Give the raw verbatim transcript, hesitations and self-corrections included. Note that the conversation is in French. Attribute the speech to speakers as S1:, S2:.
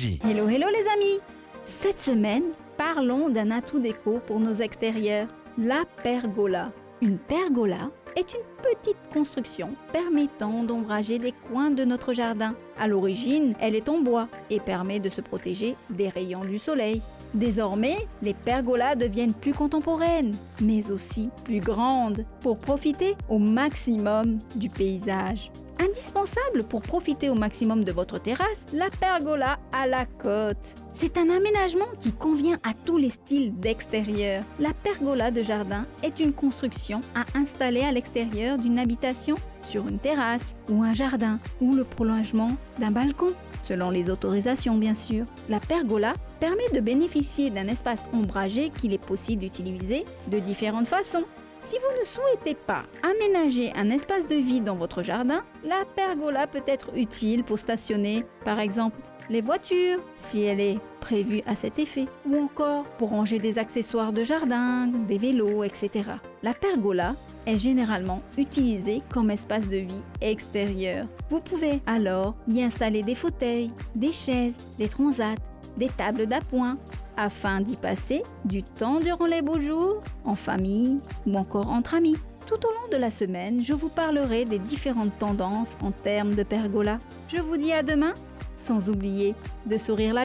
S1: vie.
S2: Hello, hello les amis! Cette semaine, parlons d'un atout déco pour nos extérieurs, la pergola. Une pergola est une petite construction permettant d'ombrager des coins de notre jardin. À l'origine, elle est en bois et permet de se protéger des rayons du soleil. Désormais, les pergolas deviennent plus contemporaines, mais aussi plus grandes pour profiter au maximum du paysage. Indispensable pour profiter au maximum de votre terrasse, la pergola à la côte. C'est un aménagement qui convient à tous les styles d'extérieur. La pergola de jardin est une construction à installer à l'extérieur d'une habitation, sur une terrasse ou un jardin, ou le prolongement d'un balcon, selon les autorisations bien sûr. La pergola permet de bénéficier d'un espace ombragé qu'il est possible d'utiliser de différentes façons. Si vous ne souhaitez pas aménager un espace de vie dans votre jardin, la pergola peut être utile pour stationner, par exemple, les voitures, si elle est prévue à cet effet, ou encore pour ranger des accessoires de jardin, des vélos, et cetera. La pergola est généralement utilisée comme espace de vie extérieur. Vous pouvez alors y installer des fauteuils, des chaises, des transats, des tables d'appoint, afin d'y passer du temps durant les beaux jours, en famille ou encore entre amis. Tout au long de la semaine, je vous parlerai des différentes tendances en termes de pergola. Je vous dis à demain, sans oublier de sourire la